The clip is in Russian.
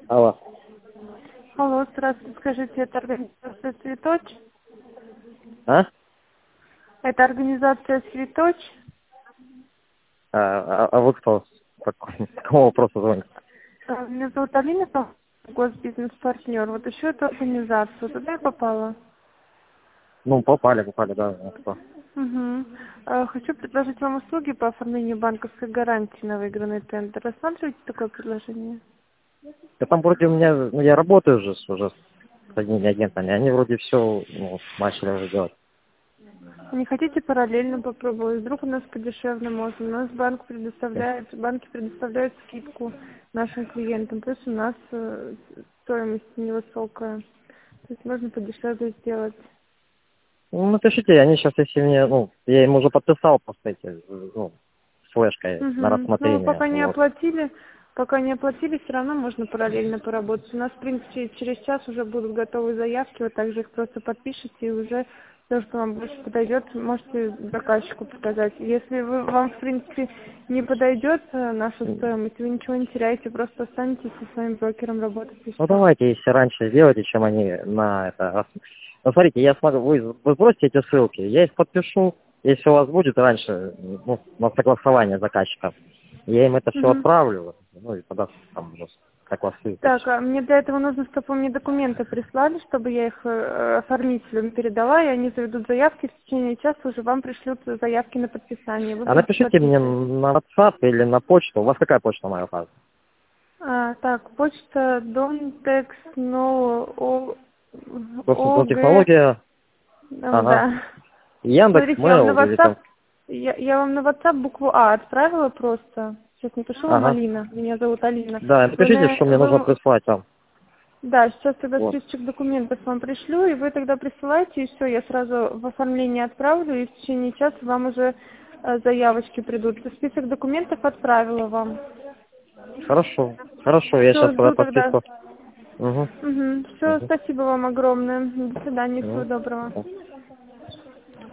Алло. Алло, здравствуйте. Скажите, это организация «Цветоч»? А? Это организация «Цветоч»? А вы кто? По какому вопросу звоните? Меня зовут Алина, госбизнес-партнер. Вот ищу эту организацию. Туда я попала? Ну, попали, да. Кто? Угу. Хочу предложить вам услуги по оформлению банковской гарантии на выигранный тендер. Рассматриваете такое предложение? Да там вроде у меня, ну, я работаю уже с одними агентами, они вроде все, начали уже делать. Не хотите параллельно попробовать? Вдруг у нас подешевле можно. У нас банки предоставляют скидку нашим клиентам. Плюс у нас стоимость невысокая. То есть можно подешевле сделать. Ну, напишите, они сейчас, если мне, я им уже подписал просто эти, с флешкой на Угу. Ну, рассмотрение, вот. пока не оплатили, все равно можно параллельно поработать. У нас, в принципе, через час уже будут готовы заявки, вы также их просто подпишите, и уже то, что вам больше подойдет, можете заказчику показать. Если вам, в принципе, не подойдет наша стоимость, вы ничего не теряете, просто останетесь со своим брокером работать и Ну, все. давайте, если раньше сделайте, чем они на это. Ну, смотрите, я смотрю, вы сбросите эти ссылки, я их подпишу, если у вас будет раньше, на согласование заказчика, я им это все Угу. отправлю, и тогда там уже согласуйтесь. Так, а мне для этого нужно, чтобы вы мне документы прислали, чтобы я их оформителям передала, и они заведут заявки, в течение часа уже вам пришлют заявки на подписание. Вы А будете напишите мне подписывать. на WhatsApp или на почту, у вас какая почта моя указана? Так, почта Dontex, но ОГ, Технология, ага, да. Яндекс, Смотрите, я вам на Mail или WhatsApp, там, я вам на WhatsApp букву А отправила просто. Сейчас напишу вам ага. Алина. Меня зовут Алина. Да, напишите, что мне нужно Вы прислать там. Да, сейчас тогда Вот. списочек документов вам пришлю, и вы тогда присылайте, и все, я сразу в оформление отправлю, и в течение часа вам уже заявочки придут. Список документов отправила вам. Хорошо, я Все, сейчас тогда жду тогда. подписку. Угу. Угу. Все, Угу. спасибо вам огромное. До свидания, всего Угу. доброго.